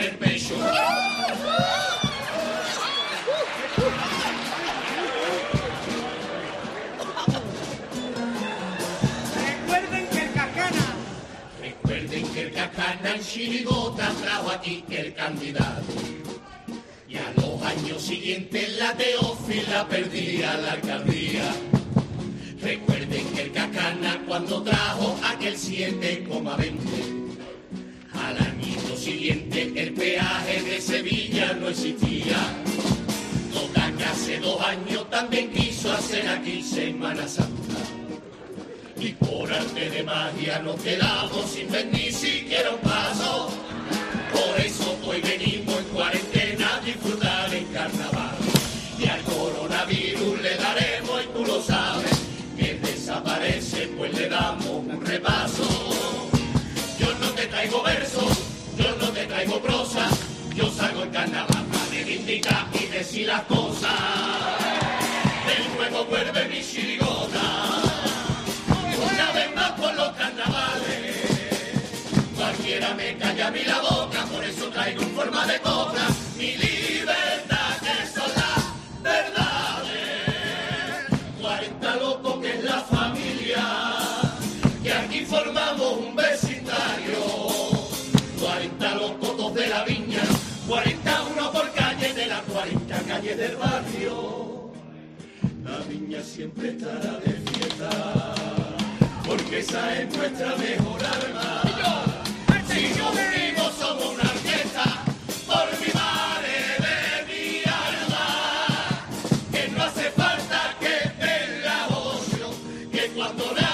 el pecho. Recuerden que el Cacana en Chirigota trajo aquí el candidato. Y a los años siguientes la Teófila perdía la alcaldía. Recuerden que el Cacana cuando trajo aquel 7,20, al año siguiente el peaje de Sevilla no existía. Total que hace 2 años también quiso hacer aquí Semana Santa. Y por arte de magia nos quedamos sin ver ni siquiera un paso. Por eso hoy venimos en cuarentena a disfrutar el carnaval. Y al coronavirus le daremos, y tú lo sabes, que desaparece, pues le damos un repaso. Yo no te traigo versos, yo no te traigo prosa, yo salgo en carnaval para reivindicar y decir las cosas. Del juego vuelve mi chirigota, una vez más por los carnavales. Cualquiera me calla a mí la boca, por eso traigo en forma de cobra mi libertad, que son las verdades. 40 locos que es la familia, que aquí formamos un vecindario. 40 locos dos de la viña, 41 por calle de las 40 calles del barrio. La viña siempre estará de fiesta, porque esa es nuestra mejor arma. Si nos unimos somos una orquesta, por mi madre de mi alma, que no hace falta que tenga ocio, que cuando